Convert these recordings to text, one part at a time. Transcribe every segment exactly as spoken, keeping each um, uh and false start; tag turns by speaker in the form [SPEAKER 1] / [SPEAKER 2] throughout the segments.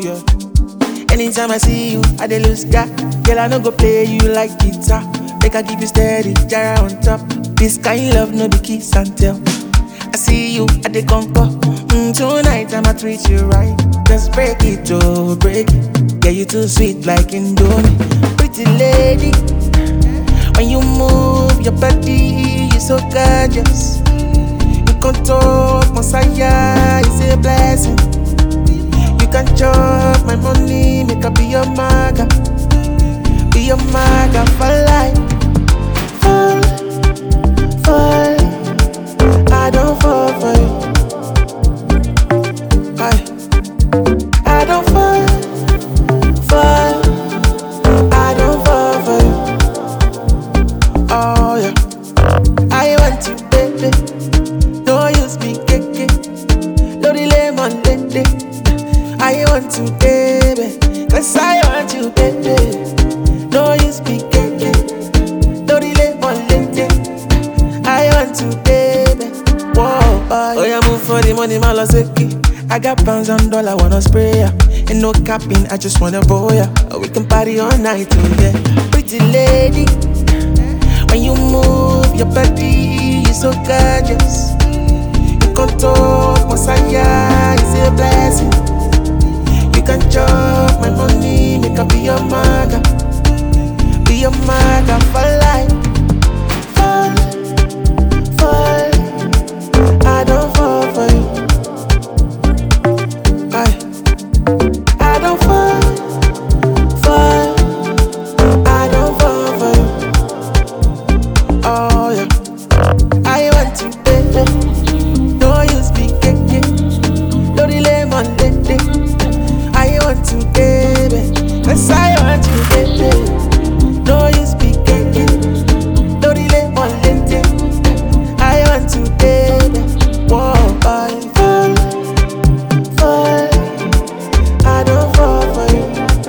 [SPEAKER 1] yeah. Anytime I see you, I dey lose God. Girl, I no go play you like guitar. Make I give you steady, jara on top. This kind love no be kiss and tell. I see you, I dey conquer. Mm, tonight I'ma treat you right. Just break it, oh, break it. Yeah, you too sweet like Indomie. Pretty lady, when you move your body, you so gorgeous. You control Messiah, it's a blessing. You can chop my money, make I be your maga. Be your maga for life. Fall, fall, I don't fall for you. I, I don't fall, fall, I don't fall for you. Oh yeah, I want you, baby. No use me, keke. No delay, mon lady. I want you, baby. Cause I want you, baby. No use me, keke. No delay, mon lady. I want you, baby. Whoa, boy. Oh yeah, move for the money, malaseki. I got pounds and dollar, wanna spray ya. Ain't no capping, I just wanna roll ya. Oh, we can party all night, oh yeah. Pretty lady, when you move your body, you so gorgeous. You control Messiah, it's a blessing. You can chop my money, make I be your maga. Be your maga for life. Fall, fall, I don't fall for you. I, I don't fall, fall, I don't fall for you. Oh yeah, I want you, baby. No use me, keke. No delay, mon lady. I want you, baby. Cause I want you, baby. No use me, keke. No delay, mon lady. I want you, baby. Whoa, boy. Fall, fall, I don't fall for you.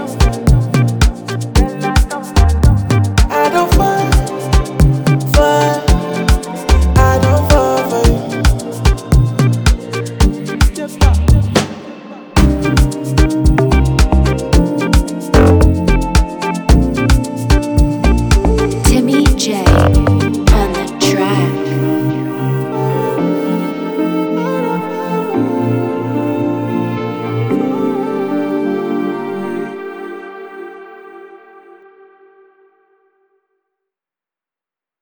[SPEAKER 1] I don't fall, fall, I don't fall for you.